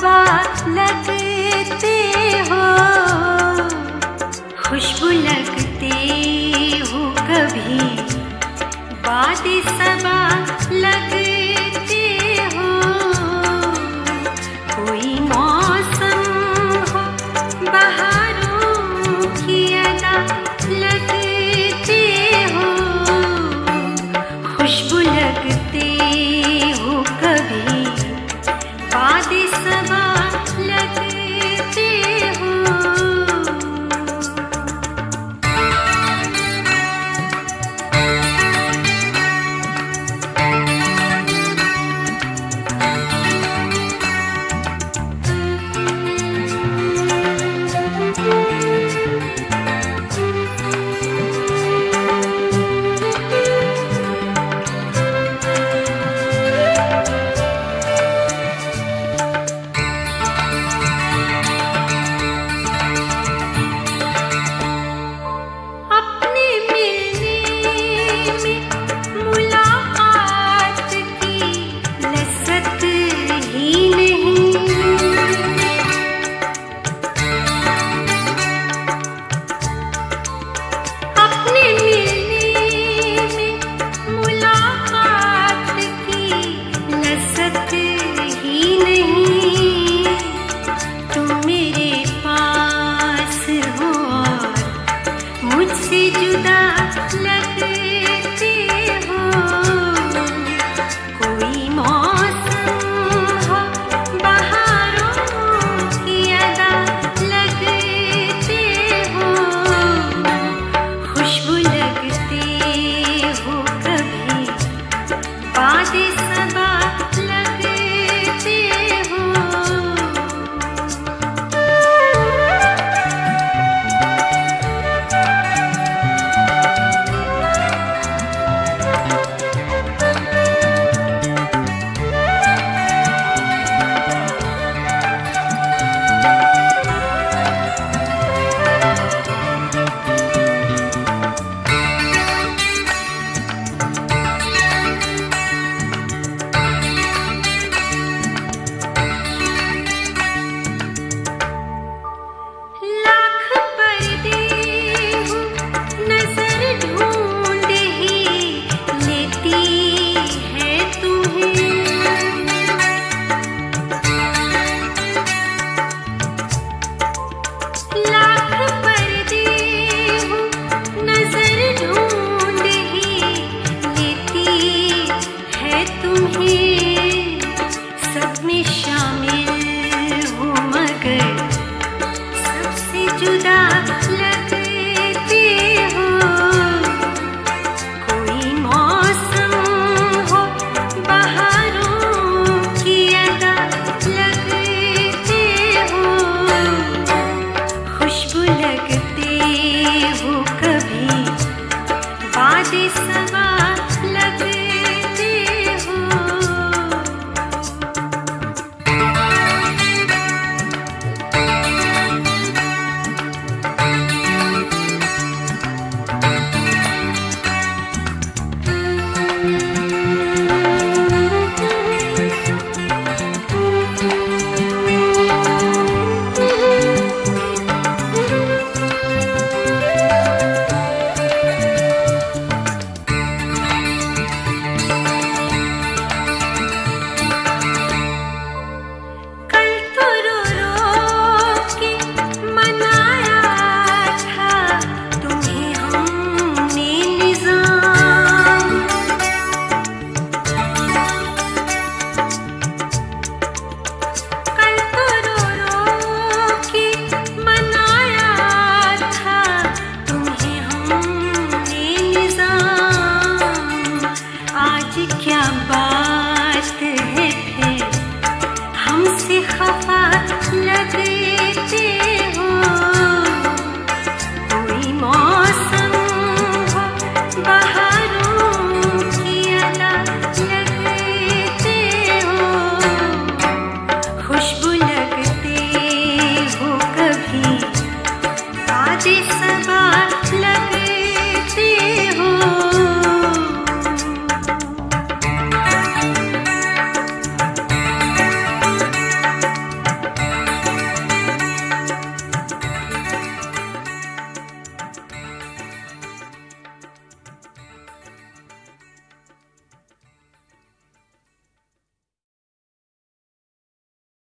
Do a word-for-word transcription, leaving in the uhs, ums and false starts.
सबा लगते हो, खुशबू लगते हो कभी बाद सबा लगते हो। कोई मौसम हो बहारों की अदा लगते हो, खुशबू लगते हो कभी बाद सबा लगते हो। मुझसे जुदा लगते हो, कोई मौसम हो बहारों की अदा लगते हो, खुशबू लगते हो कभी बाद सबा लगते हो। जुदा लगते हो, कोई मौसम हो बहारों की अदा लगते हो, खुशबू लगते हो कभी बाद